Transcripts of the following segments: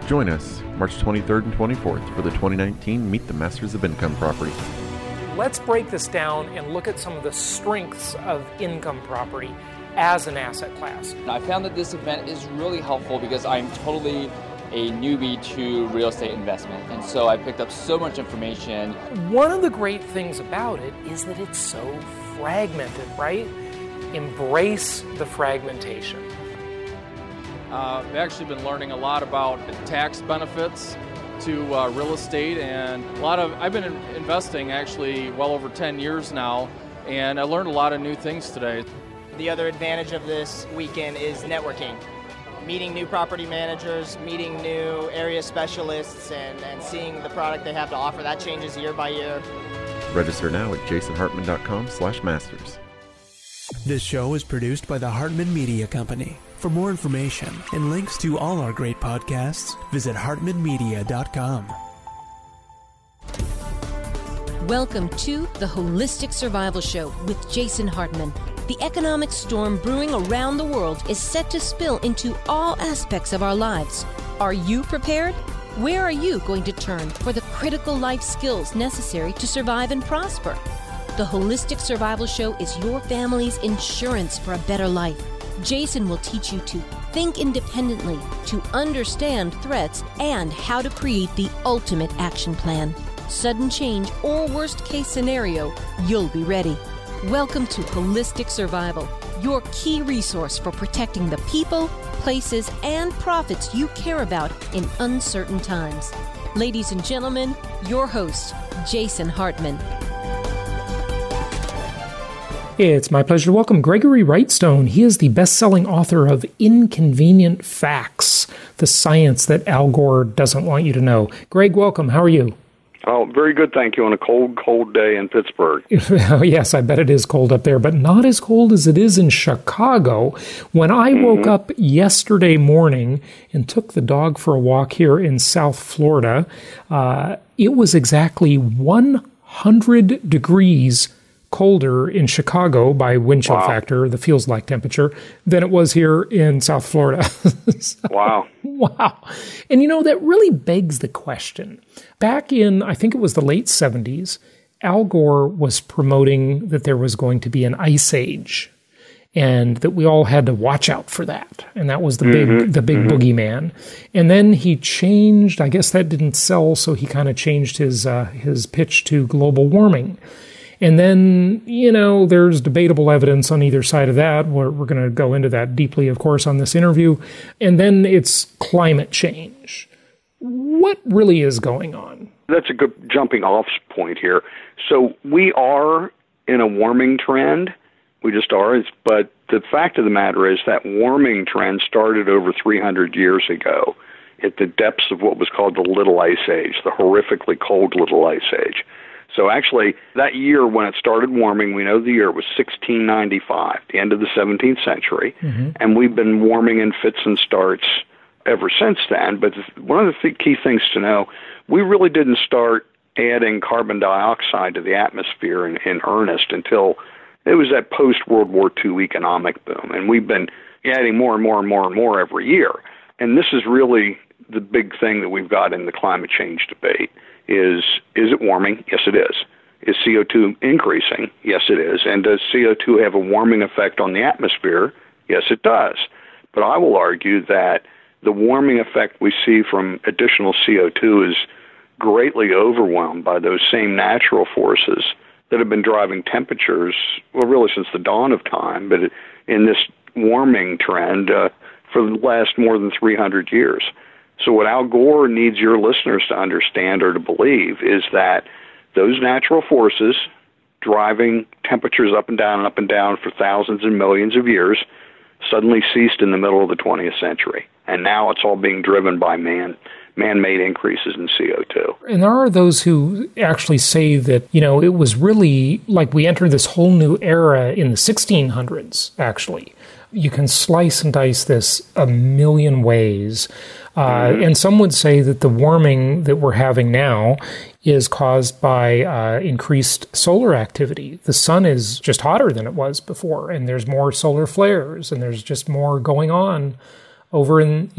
Join us March 23rd and 24th for the 2019 Meet the Masters of Income Property. Let's break this down and look at some of the strengths of income property as an asset class. I found that this event is really helpful because I'm totally a newbie to real estate investment, and so I picked up so much information. One of the great things about it is that it's so fragmented, right? Embrace the fragmentation. I've actually been learning a lot about tax benefits to real estate, and I've been investing actually well over 10 years now, and I learned a lot of new things today. The other advantage of this weekend is networking. Meeting new property managers, meeting new area specialists, and seeing the product they have to offer. That changes year by year. Register now at jasonhartman.com/masters. This show is produced by the Hartman Media Company. For more information and links to all our great podcasts, visit hartmanmedia.com. Welcome to the Holistic Survival Show with Jason Hartman. The economic storm brewing around the world is set to spill into all aspects of our lives. Are you prepared? Where are you going to turn for the critical life skills necessary to survive and prosper? The Holistic Survival Show is your family's insurance for a better life. Jason will teach you to think independently, to understand threats, and how to create the ultimate action plan. Sudden change or worst case scenario, you'll be ready. Welcome to Holistic Survival, your key resource for protecting the people, places, and profits you care about in uncertain times. Ladies and gentlemen, your host, Jason Hartman. It's my pleasure to welcome Gregory Wrightstone. He is the best-selling author of Inconvenient Facts, the science that Al Gore doesn't want you to know. Greg, welcome. How are you? Oh, very good, thank you, on a cold, cold day in Pittsburgh. Oh, yes, I bet it is cold up there, but not as cold as it is in Chicago. When I woke up yesterday morning and took the dog for a walk here in South Florida, it was exactly 100 degrees colder in Chicago by wind chill factor, the feels like temperature, than it was here in South Florida. Wow. And that really begs the question. Back in, I think it was the late 70s, Al Gore was promoting that there was going to be an ice age and that we all had to watch out for that. And that was the big boogeyman. And then he changed, I guess that didn't sell, so he kind of changed his pitch to global warming. And then, there's debatable evidence on either side of that. We're going to go into that deeply, of course, on this interview. And then it's climate change. What really is going on? That's a good jumping off point here. So we are in a warming trend. We just are. But the fact of the matter is that warming trend started over 300 years ago at the depths of what was called the Little Ice Age, the horrifically cold Little Ice Age. So actually, that year when it started warming, we know the year was 1695, the end of the 17th century, and we've been warming in fits and starts ever since then. But one of the key things to know, we really didn't start adding carbon dioxide to the atmosphere in earnest until it was that post-World War II economic boom, and we've been adding more and more and more and more every year. And this is really the big thing that we've got in the climate change debate. Is it warming? Yes, it is. Is CO2 increasing? Yes, it is. And does CO2 have a warming effect on the atmosphere? Yes, it does. But I will argue that the warming effect we see from additional CO2 is greatly overwhelmed by those same natural forces that have been driving temperatures, well, really since the dawn of time, but in this warming trend for the last more than 300 years. So what Al Gore needs your listeners to understand or to believe is that those natural forces driving temperatures up and down for thousands and millions of years suddenly ceased in the middle of the 20th century. And now it's all being driven by man-made increases in CO2. And there are those who actually say that, it was really like we entered this whole new era in the 1600s, actually. You can slice and dice this a million ways. And some would say that the warming that we're having now is caused by increased solar activity. The sun is just hotter than it was before, and there's more solar flares, and there's just more going on over in that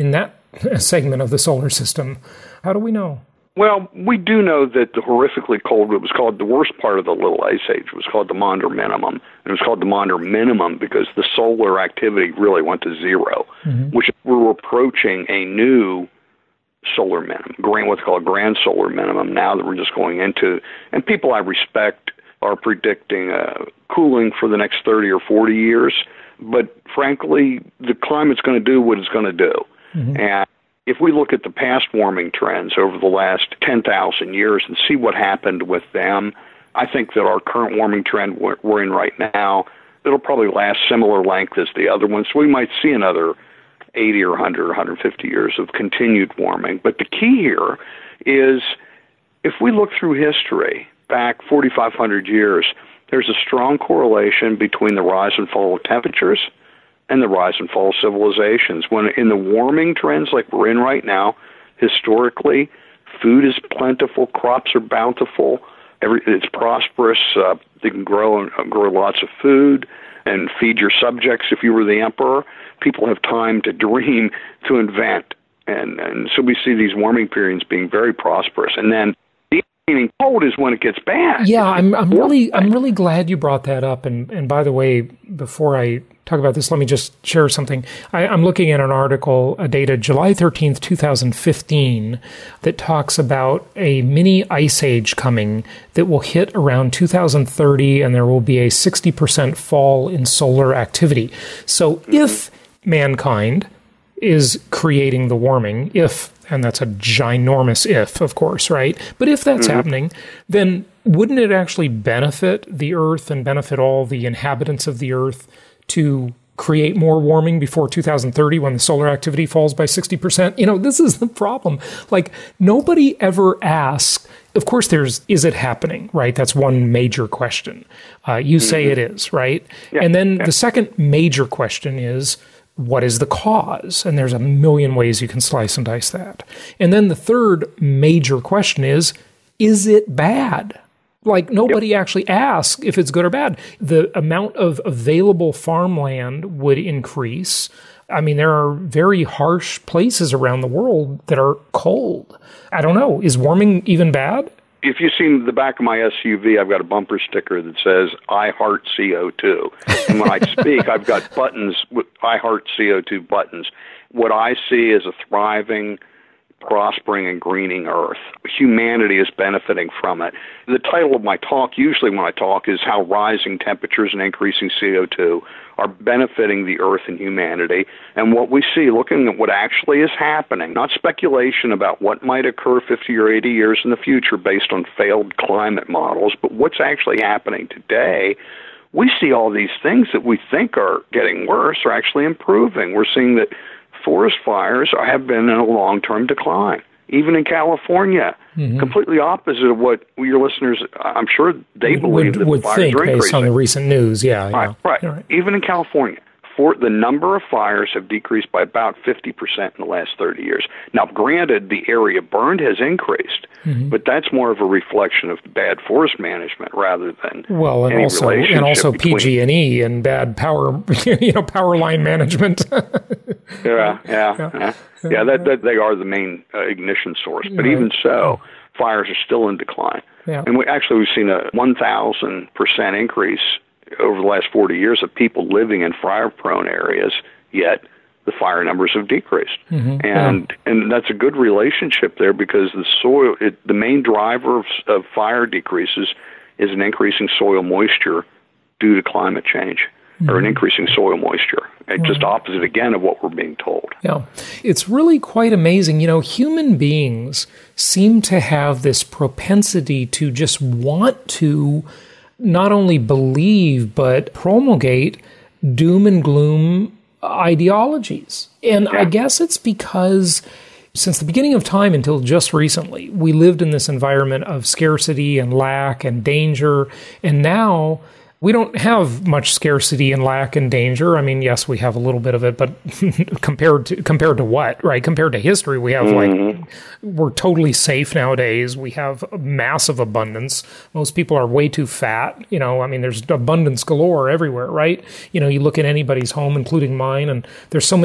segment of the solar system? How do we know? Well, we do know that the horrifically cold, it was called the worst part of the Little Ice Age, was called the Maunder Minimum. And it was called the Maunder Minimum because the solar activity really went to zero, which we're approaching a new solar minimum, what's called a grand solar minimum now that we're just going into. And people I respect are predicting cooling for the next 30 or 40 years. But frankly, the climate's going to do what it's going to do. And if we look at the past warming trends over the last 10,000 years and see what happened with them, I think that our current warming trend we're in right now, it'll probably last similar length as the other ones. So we might see another 80 or 100 or 150 years of continued warming. But the key here is if we look through history, back 4,500 years, there's a strong correlation between the rise and fall of temperatures and the rise and fall of civilizations. When in the warming trends like we're in right now, historically, food is plentiful, crops are bountiful, it's prosperous, they can grow lots of food and feed your subjects if you were the emperor. People have time to dream, to invent. And so we see these warming periods being very prosperous. And then meaning cold is when it gets bad. Yeah, I'm really glad you brought that up. And by the way, before I talk about this, let me just share something. I'm looking at an article dated July 13th, 2015, that talks about a mini ice age coming that will hit around 2030, and there will be a 60% fall in solar activity. So if mankind is creating the warming, and that's a ginormous if, of course, right? But if that's happening, then wouldn't it actually benefit the Earth and benefit all the inhabitants of the Earth to create more warming before 2030 when the solar activity falls by 60%? You know, this is the problem. Like, nobody ever asks, of course is it happening, right? That's one major question. You say it is, right? Yeah. And then the second major question is, what is the cause? And there's a million ways you can slice and dice that. And then the third major question is it bad? Like, nobody actually asks if it's good or bad. The amount of available farmland would increase. I mean, there are very harsh places around the world that are cold. I don't know. Is warming even bad? If you've seen the back of my SUV, I've got a bumper sticker that says, I heart CO2. And when I speak, I've got buttons, with I heart CO2 buttons. What I see is a thriving, prospering, and greening Earth. Humanity is benefiting from it. The title of my talk, usually when I talk, is how rising temperatures and increasing CO2 are benefiting the Earth and humanity. And what we see, looking at what actually is happening, not speculation about what might occur 50 or 80 years in the future based on failed climate models, but what's actually happening today, we see all these things that we think are getting worse are actually improving. We're seeing that forest fires have been in a long-term decline, even in California. Completely opposite of what your listeners, I'm sure they believe that would fires think are increasing. based on the recent news. Yeah. Right. Even in California, the number of fires have decreased by about 50% in the last 30 years. Now, granted, the area burned has increased, but that's more of a reflection of bad forest management rather than any relationship between PG&E and bad power, power line management. Yeah. That they are the main ignition source. But even so, fires are still in decline. Yeah. And we've seen a 1,000% increase over the last 40 years of people living in fire-prone areas, yet the fire numbers have decreased. And that's a good relationship there because the soil, the main driver of fire decreases is an increasing soil moisture due to climate change. Or an increasing soil moisture. It's just opposite, again, of what we're being told. Yeah. It's really quite amazing. Human beings seem to have this propensity to just want to not only believe, but promulgate doom and gloom ideologies. And I guess it's because since the beginning of time until just recently, we lived in this environment of scarcity and lack and danger. And now we don't have much scarcity and lack and danger. I mean, yes, we have a little bit of it, but compared to what, right? Compared to history, we have we're totally safe nowadays. We have a massive abundance. Most people are way too fat. There's abundance galore everywhere, right? You look at anybody's home, including mine, and there's so many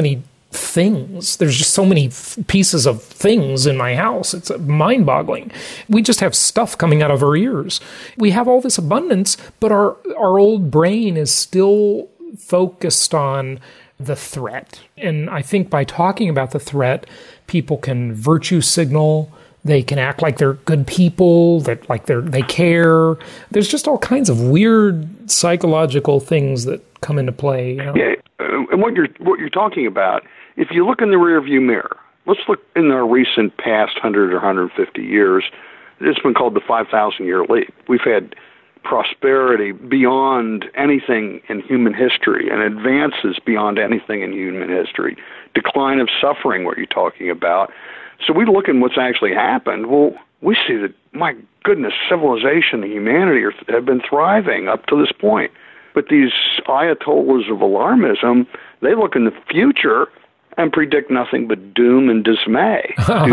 things. There's just so many pieces of things in my house. It's mind-boggling. We just have stuff coming out of our ears. We have all this abundance, but our old brain is still focused on the threat. And I think by talking about the threat, people can virtue signal. They can act like they're good people, that like they care. There's just all kinds of weird psychological things that come into play. You know? Yeah, and what you're talking about, if you look in the rearview mirror, let's look in our recent past 100 or 150 years. It's been called the 5,000-year leap. We've had prosperity beyond anything in human history and advances beyond anything in human history. Decline of suffering, what you're talking about. So we look at what's actually happened. Well, we see that, my goodness, civilization and humanity have been thriving up to this point. But these ayatollahs of alarmism, they look in the future and predict nothing but doom and dismay.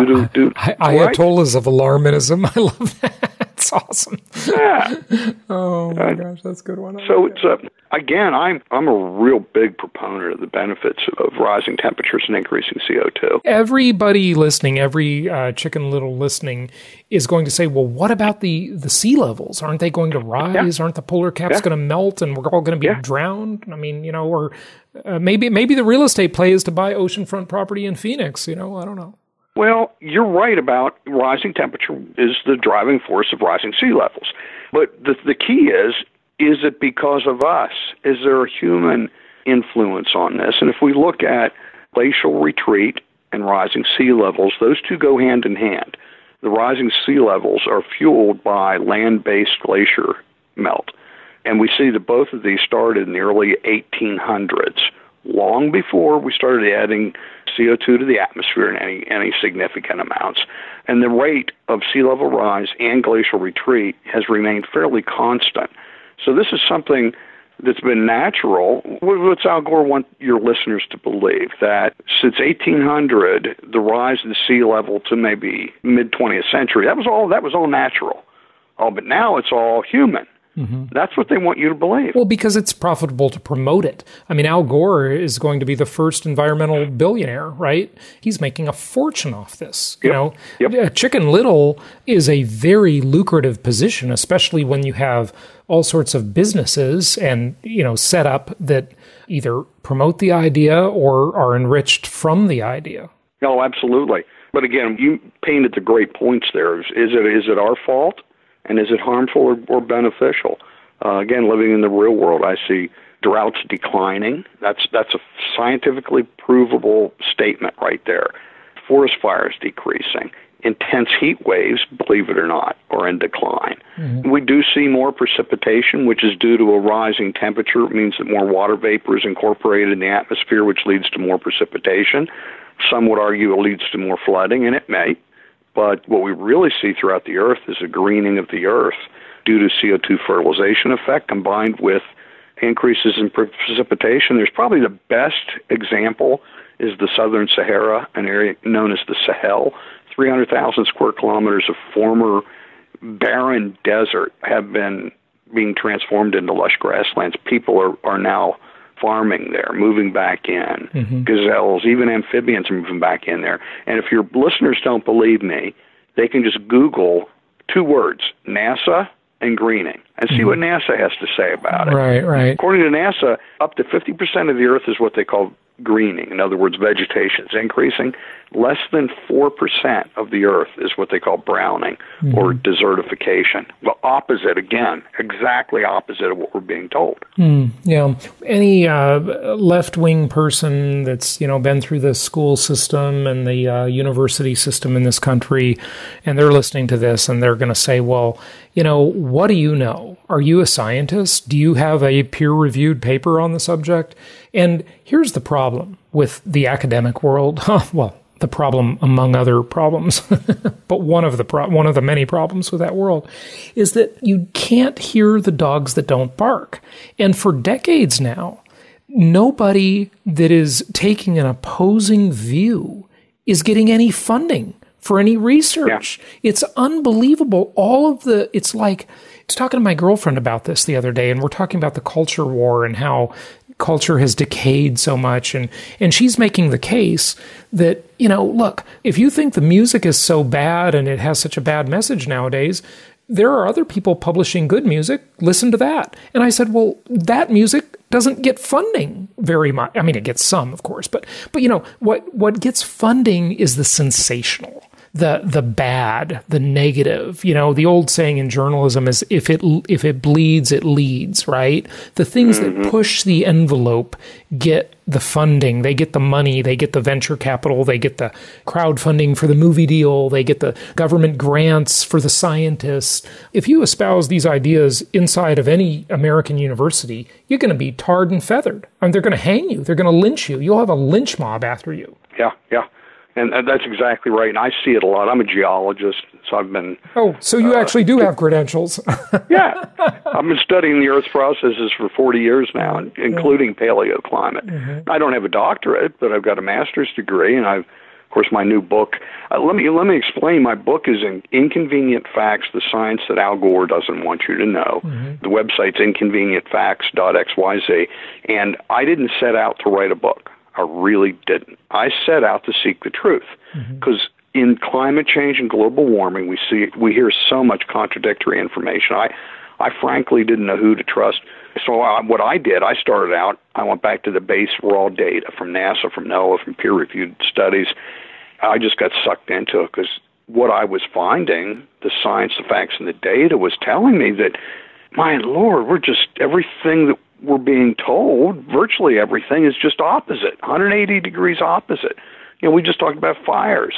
Ayatollahs of alarmism. I love that. It's awesome. Yeah. Oh my gosh, that's a good one. So it's again, I'm a real big proponent of the benefits of rising temperatures and increasing CO2. Everybody listening, every Chicken Little listening is going to say, well, what about the sea levels? Aren't they going to rise? Yeah. Aren't the polar caps going to melt and we're all going to be drowned? I mean, or maybe the real estate play is to buy oceanfront property in Phoenix. I don't know. Well, you're right about rising temperature is the driving force of rising sea levels. But the key is it because of us? Is there a human influence on this? And if we look at glacial retreat and rising sea levels, those two go hand in hand. The rising sea levels are fueled by land-based glacier melt. And we see that both of these started in the early 1800s, long before we started adding CO2 to the atmosphere in any significant amounts. And the rate of sea level rise and glacial retreat has remained fairly constant. So this is something that's been natural. What's Al Gore want your listeners to believe? That since 1800, the rise of the sea level to maybe mid-20th century, that was all natural. Oh, but now it's all human. Mm-hmm. That's what they want you to believe. Well, because it's profitable to promote it. I mean, Al Gore is going to be the first environmental billionaire, right? He's making a fortune off this. Yep. Chicken Little is a very lucrative position, especially when you have all sorts of businesses and, set up that either promote the idea or are enriched from the idea. No, absolutely. But again, you painted the great points there. Is it our fault? And is it harmful or beneficial? Again, living in the real world, I see droughts declining. That's a scientifically provable statement right there. Forest fires decreasing. Intense heat waves, believe it or not, are in decline. Mm-hmm. We do see more precipitation, which is due to a rising temperature. It means that more water vapor is incorporated in the atmosphere, which leads to more precipitation. Some would argue it leads to more flooding, and it may. But what we really see throughout the Earth is a greening of the Earth due to CO2 fertilization effect combined with increases in precipitation. There's probably the best example is the Southern Sahara, an area known as the Sahel. 300,000 square kilometers of former barren desert have been being transformed into lush grasslands. People are now farming there, moving back in. Mm-hmm. Gazelles, even amphibians are moving back in there. And if your listeners don't believe me, they can just Google two words, NASA and greening, and see what NASA has to say about it. Right. According to NASA, up to 50% of the Earth is what they call greening. In other words, vegetation is increasing. Less than 4% of the Earth is what they call browning or desertification. Well, opposite, again, exactly opposite of what we're being told. Yeah. Any left-wing person that's, been through the school system and the university system in this country, and they're listening to this and they're going to say, well, what do you know? Are you a scientist? Do you have a peer-reviewed paper on the subject? And here's the problem with the academic world. Well, the problem among other problems, but one of the many problems with that world is that you can't hear the dogs that don't bark. And for decades now, nobody that is taking an opposing view is getting any funding for any research. Yeah. It's unbelievable. I was talking to my girlfriend about this the other day, and we're talking about the culture war and how culture has decayed so much. And she's making the case that, look, if you think the music is so bad and it has such a bad message nowadays, there are other people publishing good music. Listen to that. And I said, well, that music doesn't get funding very much. I mean, it gets some, of course, but what gets funding is the sensational, the bad, the negative. The old saying in journalism is if it bleeds, it leads, right? The things that push the envelope get the funding, they get the money, they get the venture capital, they get the crowdfunding for the movie deal, they get the government grants for the scientists. If you espouse these ideas inside of any American university, you're going to be tarred and feathered. I mean, they're going to hang you. They're going to lynch you. You'll have a lynch mob after you. Yeah. And that's exactly right. And I see it a lot. I'm a geologist, so I've been... Oh, so you actually do have credentials. Yeah. I've been studying the Earth's processes for 40 years now, including paleoclimate. Mm-hmm. I don't have a doctorate, but I've got a master's degree, and of course, my new book... let me explain. My book is Inconvenient Facts, the Science That Al Gore Doesn't Want You to Know. Mm-hmm. The website's inconvenientfacts.xyz. And I didn't set out to write a book. I really didn't. I set out to seek the truth because in climate change and global warming, we hear so much contradictory information. I frankly didn't know who to trust. So what I did, I started out, I went back to the base raw data from NASA, from NOAA, from peer-reviewed studies. I just got sucked into it because what I was finding, the science, the facts, and the data was telling me that, my Lord, everything that we're being told, virtually everything is just opposite, 180 degrees opposite. We just talked about fires.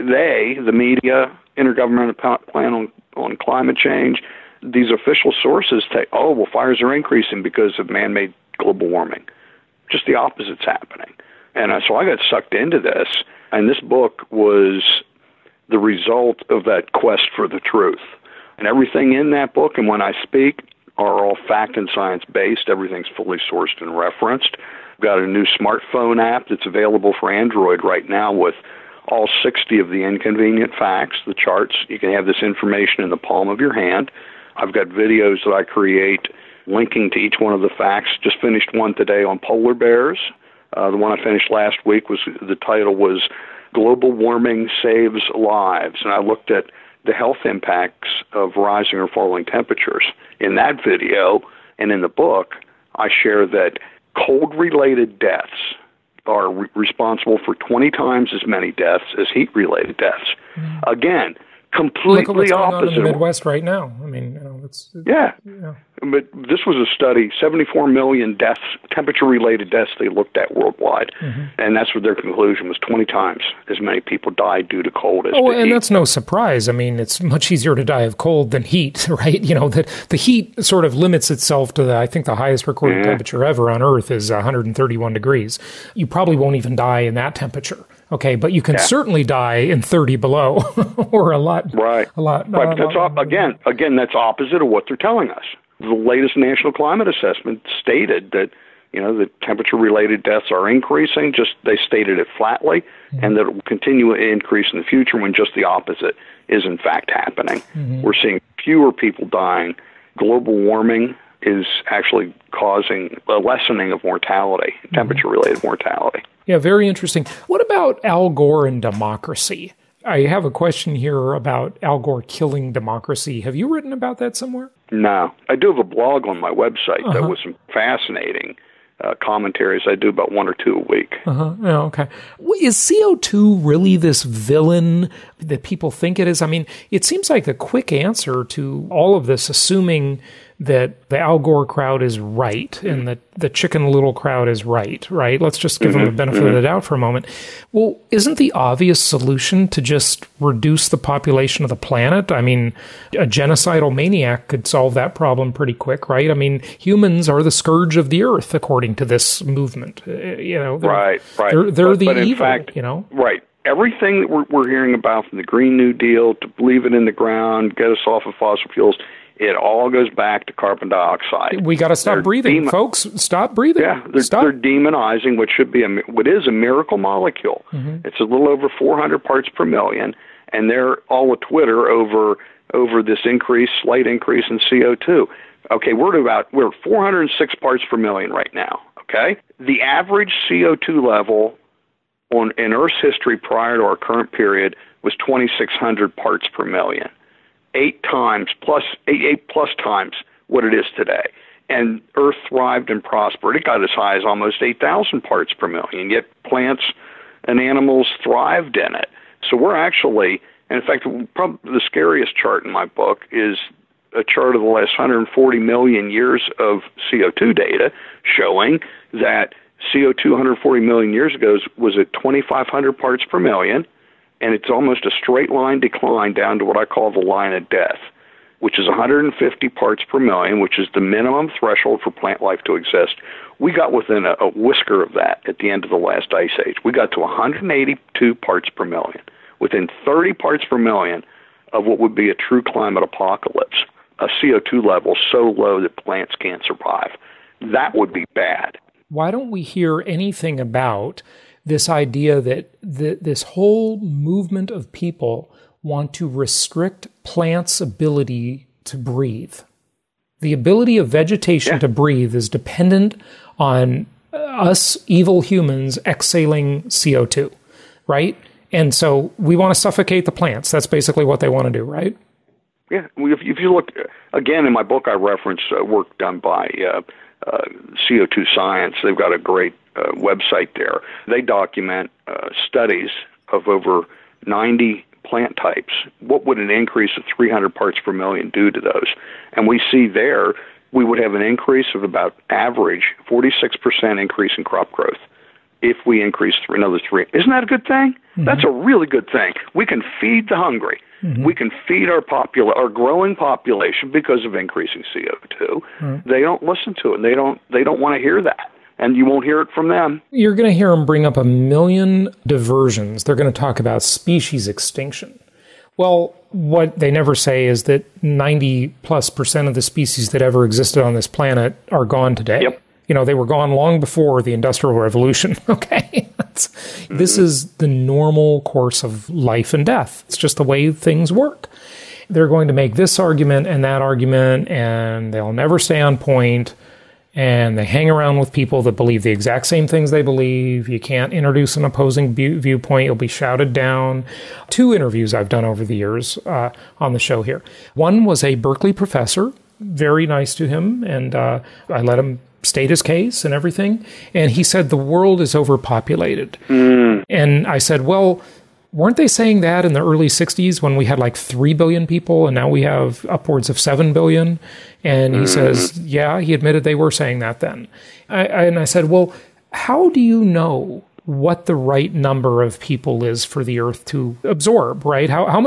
The media, Intergovernmental Plan on Climate Change, these official sources say, fires are increasing because of man-made global warming. Just the opposite's happening. And so I got sucked into this, and this book was the result of that quest for the truth. And everything in that book, and when I speak, are all fact and science-based. Everything's fully sourced and referenced. We've got a new smartphone app that's available for Android right now with all 60 of the inconvenient facts, the charts. You can have this information in the palm of your hand. I've got videos that I create linking to each one of the facts. Just finished one today on polar bears. The one I finished last week the title was Global Warming Saves Lives. And I looked at the health impacts of rising or falling temperatures. In that video and in the book, I share that cold-related deaths are responsible for 20 times as many deaths as heat-related deaths. Mm. Again, completely Look at what's opposite. Going on in the Midwest right now. I mean, yeah. But this was a study, 74 million deaths, temperature-related deaths they looked at worldwide. Mm-hmm. And that's what their conclusion was, 20 times as many people died due to cold as to and heat. that's no surprise. I mean, it's much easier to die of cold than heat, right? That the heat sort of limits itself to I think the highest recorded temperature ever on Earth is 131 degrees. You probably won't even die in that temperature. Okay, but you can certainly die in 30 below, or a lot. Right. A lot. Right. But that's again, that's opposite of what they're telling us. The latest National Climate Assessment stated that the temperature-related deaths are increasing. They stated it flatly, and that it will continue to increase in the future when just the opposite is in fact happening. Mm-hmm. We're seeing fewer people dying. Global warming is actually causing a lessening of mortality, temperature-related mortality. Yeah, very interesting. What about Al Gore and democracy? I have a question here about Al Gore killing democracy. Have you written about that somewhere? No. I do have a blog on my website that was some fascinating commentaries. I do about 1 or 2 a week. Yeah, okay. Is CO2 really this villain that people think it is? I mean, it seems like the quick answer to all of this, assuming that the Al Gore crowd is right and that the Chicken Little crowd is right? Let's just give them the benefit of the doubt for a moment. Well, isn't the obvious solution to just reduce the population of the planet? I mean, a genocidal maniac could solve that problem pretty quick, right? I mean, humans are the scourge of the earth, according to this movement. Right. They're the evil, fact, Right. Everything that we're hearing about, from the Green New Deal to leave it in the ground, get us off of fossil fuels, it all goes back to carbon dioxide. We got to stop breathing, folks. Stop breathing. Yeah, they're demonizing what is a miracle molecule. Mm-hmm. It's a little over 400 parts per million, and they're all a Twitter over this slight increase in CO2. Okay, we're at 406 parts per million right now. okay? The average CO2 level in Earth's history prior to our current period was 2,600 parts per million, eight plus times what it is today. And Earth thrived and prospered. It got as high as almost 8,000 parts per million, yet plants and animals thrived in it. So we're actually, and in fact, probably the scariest chart in my book is a chart of the last 140 million years of CO2 data showing that CO2 140 million years ago was at 2,500 parts per million, and it's almost a straight line decline down to what I call the line of death, which is 150 parts per million, which is the minimum threshold for plant life to exist. We got within a whisker of that at the end of the last ice age. We got to 182 parts per million, within 30 parts per million of what would be a true climate apocalypse, a CO2 level so low that plants can't survive. That would be bad. Why don't we hear anything about this idea that this whole movement of people want to restrict plants' ability to breathe? The ability of vegetation to breathe is dependent on us evil humans exhaling CO2, right? And so we want to suffocate the plants. That's basically what they want to do, right? Yeah. If you look, again, in my book, I reference work done by CO2 Science. They've got a great website there. They document studies of over 90 plant types. What would an increase of 300 parts per million do to those? And we see there we would have an increase of about average 46% increase in crop growth if we increase another 3. Isn't that a good thing? Mm-hmm. That's a really good thing. We can feed the hungry. Mm-hmm. We can feed our growing population because of increasing CO2. Mm-hmm. They don't listen to it. They don't want to hear that. And you won't hear it from them. You're going to hear them bring up a million diversions. They're going to talk about species extinction. Well, what they never say is that 90+% of the species that ever existed on this planet are gone today. Yep. You know, they were gone long before the Industrial Revolution, okay? This is the normal course of life and death. It's just the way things work. They're going to make this argument and that argument, and they'll never stay on point. And they hang around with people that believe the exact same things they believe. You can't introduce an opposing viewpoint. You'll be shouted down. 2 interviews I've done over the years on the show here. One was a Berkeley professor, very nice to him, and I let him state his case and everything. And he said the world is overpopulated. And I said, well, weren't they saying that in the early 60s when we had like 3 billion people and now we have upwards of 7 billion? And he says, yeah, he admitted they were saying that then. And I said, well, how do you know what the right number of people is for the Earth to absorb, right? How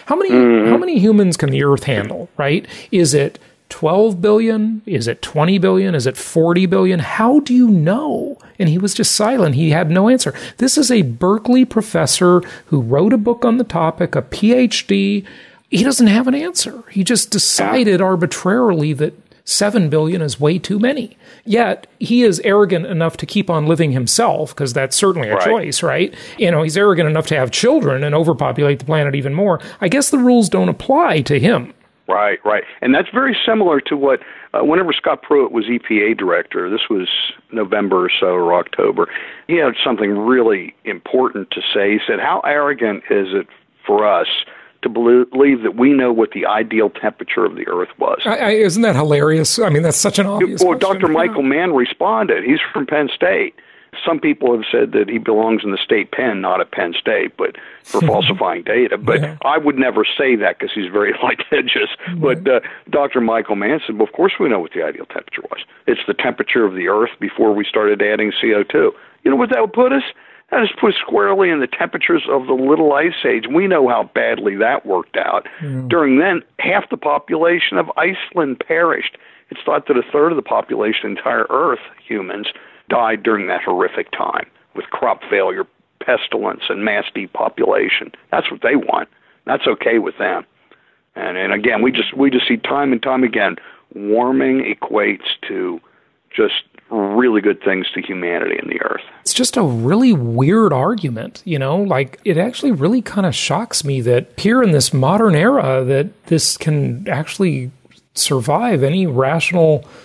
many humans can the Earth handle, right? Is it 12 billion? Is it 20 billion? Is it 40 billion? How do you know? And he was just silent. He had no answer. This is a Berkeley professor who wrote a book on the topic, a PhD. He doesn't have an answer. He just decided arbitrarily that 7 billion is way too many. Yet he is arrogant enough to keep on living himself, because that's certainly a choice, right? You know, he's arrogant enough to have children and overpopulate the planet even more. I guess the rules don't apply to him. Right. And that's very similar to what, whenever Scott Pruitt was EPA director, this was November or so, or October, he had something really important to say. He said, how arrogant is it for us to believe that we know what the ideal temperature of the Earth was? Isn't that hilarious? I mean, that's such an obvious question. Dr. Michael Mann responded. He's from Penn State. Some people have said that he belongs in the state pen, not at Penn State, but for falsifying data. But I would never say that because he's very litigious. But Dr. Michael Mann said, well, of course we know what the ideal temperature was. It's the temperature of the Earth before we started adding CO2. You know what that would put us? That is put squarely in the temperatures of the Little Ice Age. We know how badly that worked out. During then, half the population of Iceland perished. It's thought that a third of the population of the entire Earth, humans, died during that horrific time with crop failure, pestilence, and mass depopulation. That's what they want. That's okay with them. And again, we just see time and time again, warming equates to just really good things to humanity and the Earth. It's just a really weird argument, you know, like it actually really kind of shocks me that here in this modern era that this can actually survive any rational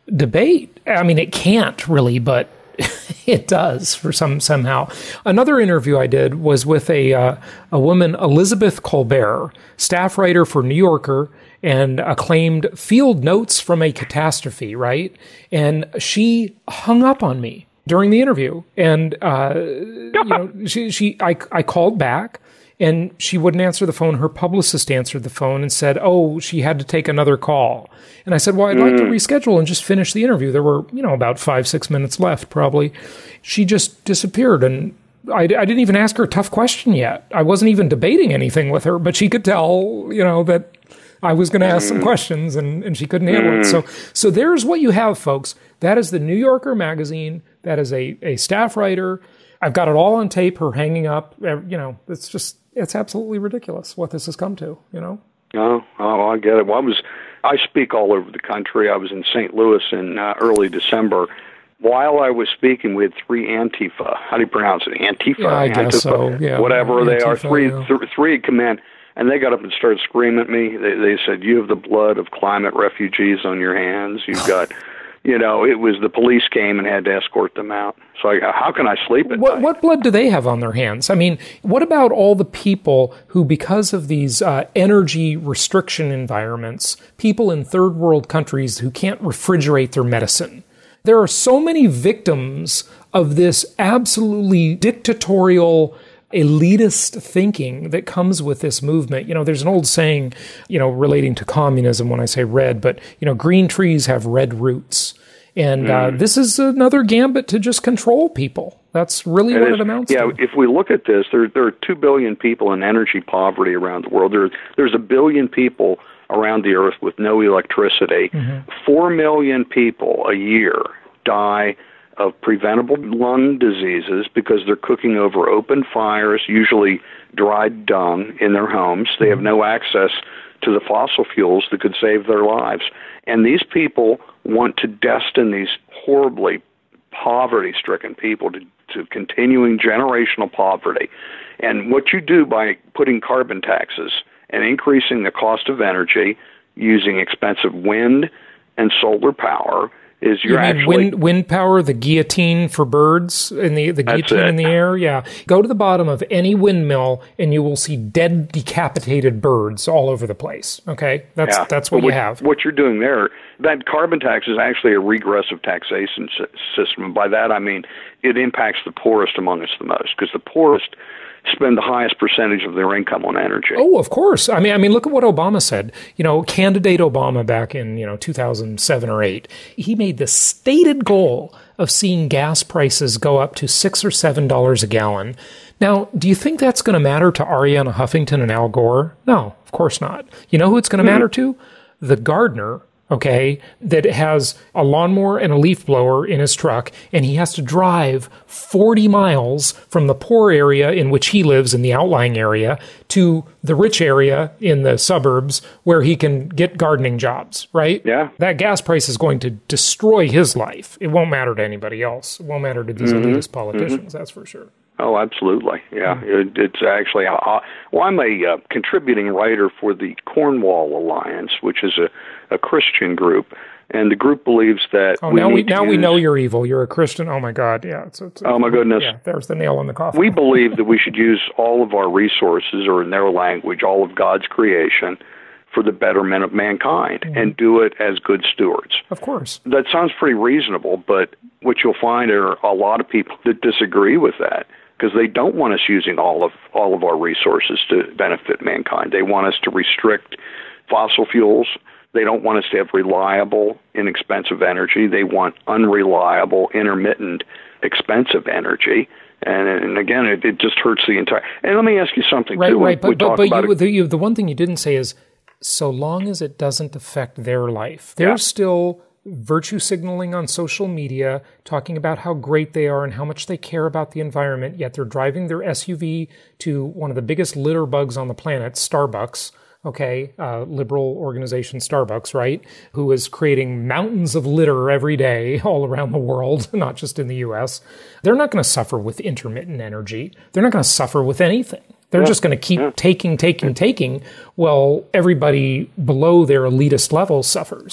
debate. I mean, it can't really, but it does for somehow. Another interview I did was with a woman, Elizabeth Colbert, staff writer for New Yorker, and acclaimed Field Notes from a Catastrophe, right? And she hung up on me during the interview, and I called back. And she wouldn't answer the phone. Her publicist answered the phone and said, she had to take another call. And I said, well, I'd like to reschedule and just finish the interview. There were, about 5-6 minutes left, probably. She just disappeared. And I didn't even ask her a tough question yet. I wasn't even debating anything with her, but she could tell, that I was going to ask some questions and she couldn't handle it. So there's what you have, folks. That is the New Yorker magazine. That is a staff writer. I've got it all on tape, her hanging up. It's absolutely ridiculous what this has come to, Oh, I get it. Well, I speak all over the country. I was in St. Louis in early December. While I was speaking, we had 3 Antifa. How do you pronounce it? Antifa? Yeah, I guess so. Yeah, whatever Antifa, they are. Three had come in, and they got up and started screaming at me. They said, "You have the blood of climate refugees on your hands. You've got..." it was the police came and had to escort them out. So how can I sleep at night? What blood do they have on their hands? I mean, what about all the people who, because of these energy restriction environments, people in third world countries who can't refrigerate their medicine? There are so many victims of this absolutely dictatorial, elitist thinking that comes with this movement. There's an old saying, relating to communism when I say red, but, green trees have red roots. And this is another gambit to just control people. That's really what it amounts to. Yeah, if we look at this, there are 2 billion people in energy poverty around the world. There's 1 billion people around the earth with no electricity. 4 million people a year die of preventable lung diseases because they're cooking over open fires, usually dried dung, in their homes. They have no access to the fossil fuels that could save their lives. And these people want to destine these horribly poverty-stricken people to continuing generational poverty. And what you do by putting carbon taxes and increasing the cost of energy using expensive wind and solar power is wind power, the guillotine for birds, and the guillotine in the air. Yeah, go to the bottom of any windmill and you will see dead, decapitated birds all over the place. Okay, that's what you have. What you're doing there, that carbon tax is actually a regressive taxation system. And by that I mean it impacts the poorest among us the most, because the poorest spend the highest percentage of their income on energy. Oh, of course. I mean, look at what Obama said. Candidate Obama back in 2007 or 8, he made the stated goal of seeing gas prices go up to $6 or $7 a gallon. Now, do you think that's going to matter to Arianna Huffington and Al Gore? No, of course not. You know who it's going to matter to? The gardener, okay, that has a lawnmower and a leaf blower in his truck, and he has to drive 40 miles from the poor area in which he lives in the outlying area to the rich area in the suburbs where he can get gardening jobs, right? Yeah. That gas price is going to destroy his life. It won't matter to anybody else. It won't matter to these elitist politicians, that's for sure. Oh, absolutely. Yeah. It's actually, I'm a contributing writer for the Cornwall Alliance, which is a Christian group. And the group believes that we know you're evil. You're a Christian. Oh, my God. Yeah. Oh, my goodness. Yeah, there's the nail in the coffin. We believe that we should use all of our resources, or in their language, all of God's creation, for the betterment of mankind, and do it as good stewards. Of course. That sounds pretty reasonable, but what you'll find are a lot of people that disagree with that, because they don't want us using all of our resources to benefit mankind. They want us to restrict fossil fuels. They don't want us to have reliable, inexpensive energy. They want unreliable, intermittent, expensive energy. And again, it just hurts the entire... And let me ask you something, too. Right, but the one thing you didn't say is, so long as it doesn't affect their life. They're still virtue signaling on social media, talking about how great they are and how much they care about the environment, yet they're driving their SUV to one of the biggest litter bugs on the planet, Starbucks, okay, liberal organization Starbucks, right, who is creating mountains of litter every day all around the world, not just in the U.S. They're not going to suffer with intermittent energy. They're not going to suffer with anything. They're just going to keep taking, while everybody below their elitist level suffers.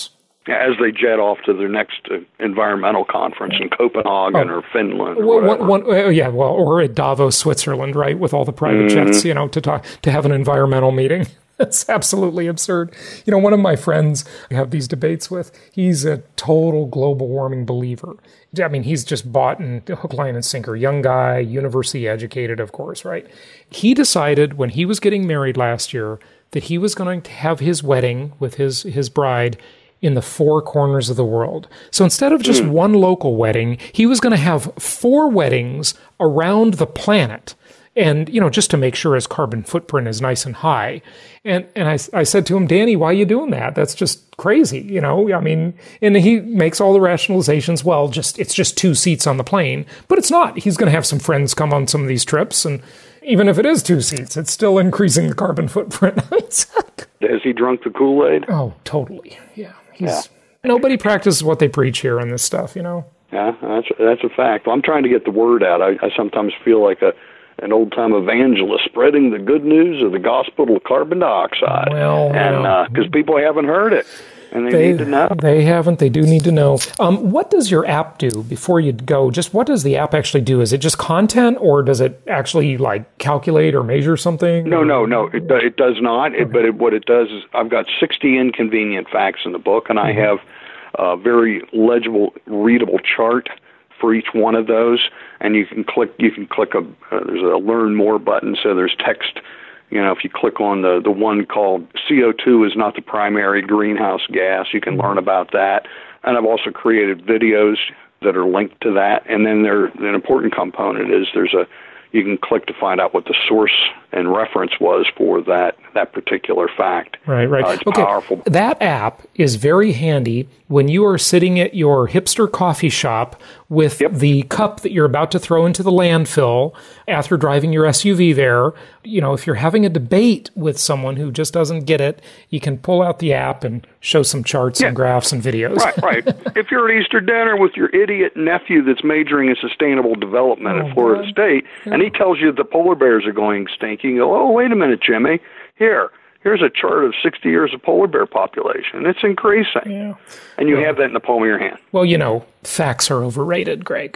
as they jet off to their next environmental conference in Copenhagen or Finland or whatever. Or at Davos, Switzerland, right, with all the private jets, to have an environmental meeting. That's absolutely absurd. One of my friends I have these debates with, he's a total global warming believer. I mean, he's just bought in hook, line, and sinker. Young guy, university educated, of course, right? He decided when he was getting married last year that he was going to have his wedding with his bride in the 4 corners of the world. So instead of just one local wedding, he was going to have 4 weddings around the planet. And, just to make sure his carbon footprint is nice and high. And I said to him, Danny, why are you doing that? That's just crazy, I mean, and he makes all the rationalizations. Well, it's just 2 seats on the plane, but it's not. He's going to have some friends come on some of these trips. And even if it is 2 seats, it's still increasing the carbon footprint. Has he drunk the Kool-Aid? Oh, totally. Yeah. Nobody practices what they preach here on this stuff, Yeah, that's a fact. Well, I'm trying to get the word out. I sometimes feel like an old-time evangelist spreading the good news of the gospel of carbon dioxide. Because people haven't heard it, and they need to know. They haven't. They do need to know. What does your app do before you go? Just what does the app actually do? Is it just content, or does it actually calculate or measure something? No. It does not. Okay. What it does is I've got 60 inconvenient facts in the book, and I have a very legible, readable chart for each one of those, and you can click there's a learn more button, so there's text. If you click on the one called CO2 is not the primary greenhouse gas, you can learn about that. And I've also created videos that are linked to that. And then an important component is you can click to find out what the source and reference was for that particular fact. Right. It's powerful. That app is very handy when you are sitting at your hipster coffee shop with the cup that you're about to throw into the landfill after driving your SUV there. If you're having a debate with someone who just doesn't get it, you can pull out the app and show some charts and graphs and videos. Right. If you're at Easter dinner with your idiot nephew that's majoring in sustainable development at Florida State, and he tells you the polar bears are going extinct, you go, oh, wait a minute, Jimmy. Here's a chart of 60 years of polar bear population. It's increasing. Yeah. And you have that in the palm of your hand. Well, facts are overrated, Greg.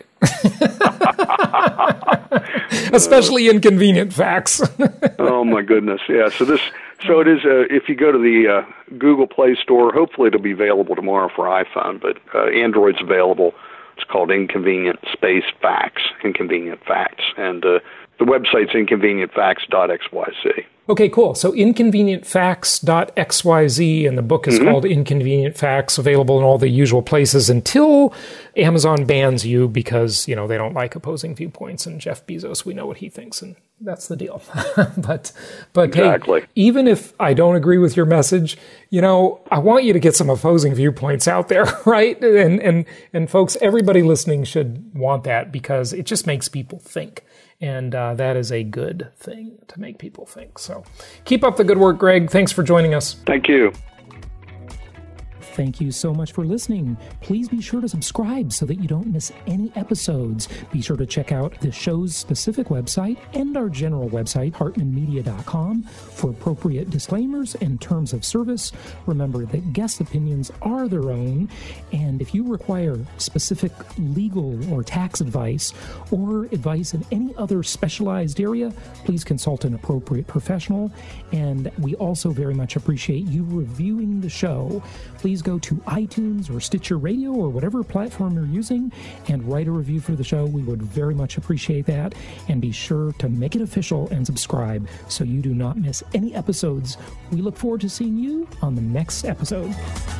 Especially inconvenient facts. Oh, my goodness. Yeah. So it is, if you go to the Google Play Store, hopefully it'll be available tomorrow for iPhone, but Android's available. It's called Inconvenient Space Facts, Inconvenient Facts. And the website's inconvenientfacts.xyz. Okay, cool. So inconvenientfacts.xyz, and the book is called Inconvenient Facts, available in all the usual places until Amazon bans you because, they don't like opposing viewpoints. And Jeff Bezos, we know what he thinks, and that's the deal. But exactly. Hey, even if I don't agree with your message, I want you to get some opposing viewpoints out there, right? And folks, everybody listening should want that because it just makes people think. And that is a good thing to make people think. So keep up the good work, Greg. Thanks for joining us. Thank you. Thank you so much for listening. Please be sure to subscribe so that you don't miss any episodes. Be sure to check out the show's specific website and our general website, hartmanmedia.com, for appropriate disclaimers and terms of service. Remember that guest opinions are their own, and if you require specific legal or tax advice or advice in any other specialized area, please consult an appropriate professional. And we also very much appreciate you reviewing the show. Please go to iTunes or Stitcher Radio or whatever platform you're using and write a review for the show. We would very much appreciate that. And be sure to make it official and subscribe so you do not miss any episodes. We look forward to seeing you on the next episode.